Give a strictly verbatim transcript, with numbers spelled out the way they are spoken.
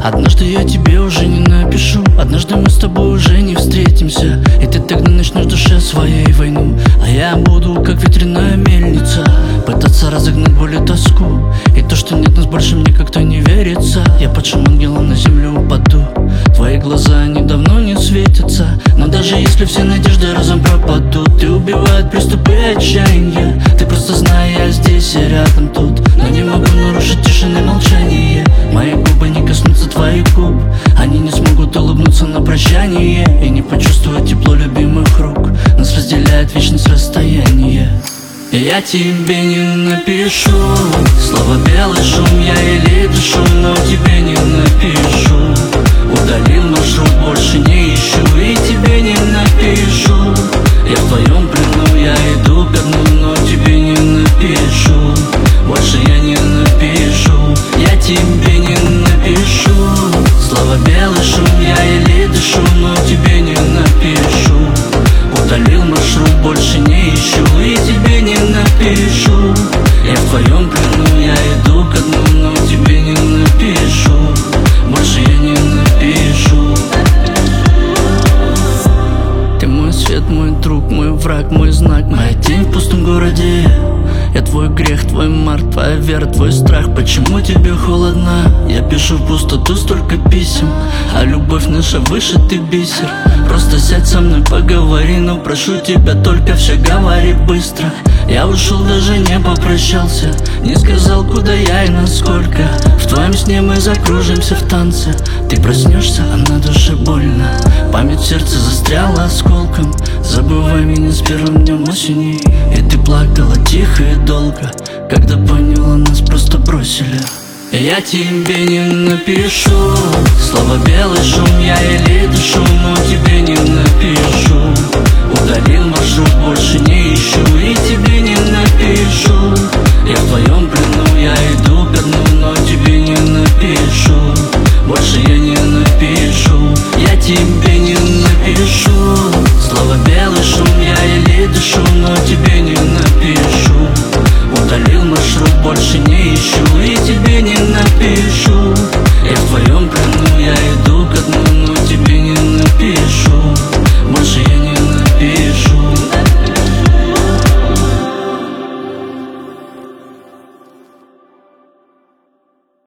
Однажды я тебе уже не напишу, однажды мы с тобой уже не встретимся, и ты тогда начнешь в душе своей войну, а я буду как ветряная мельница пытаться разогнать боль и тоску. И то, что нет нас больше, мне как-то не верится. Я падшим ангелом на землю упаду. Твои глаза, они давно не светятся, но даже если все надежды разом пропадут, ты убивает приступы отчаяния. Ты просто знай, я здесь и рядом тут, но не могу нарушить тишины молчание. Мои губы не коснутся твоих губ, они не смогут улыбнуться на прощание и не почувствовать тепло любимых рук. Нас разделяет вечность расстояния. Я тебе не напишу слова белый шум, я еле дышу, но тебе не напишу. Удалил маршрут, больше не ищу, и тебе не напишу. Я в твоем плену, я иду ко дну, но тебе не напишу. Больше я не напишу. Я тебе не напишу слова белый шум, я еле дышу, но тебе не напишу. Удалил маршрут, больше не ищу, и тебе не напишу. Я в твоем плену, я иду ко дну, но тебе не напишу. Больше я не напишу. Ты мой свет, мой друг, мой враг, мой знак, моя тень в пустом городе. Я твой грех, твой март, твоя вера, твой страх. Почему тебе холодно? Я пишу в пустоту столько писем, а любовь наша выше, ты бисер. Просто сядь со мной, поговори, но прошу тебя, только все говори быстро. Я ушел, даже не попрощался, не сказал, куда я и насколько. В твоем сне мы закружимся в танце. Ты проснешься, а на душе больно. Память в сердце застряла осколком. Забывай меня с первым днем осени. И ты плакала тихо и долго, когда поняла, нас просто бросили. Я тебе не напишу слова белый шум, я еле дышу,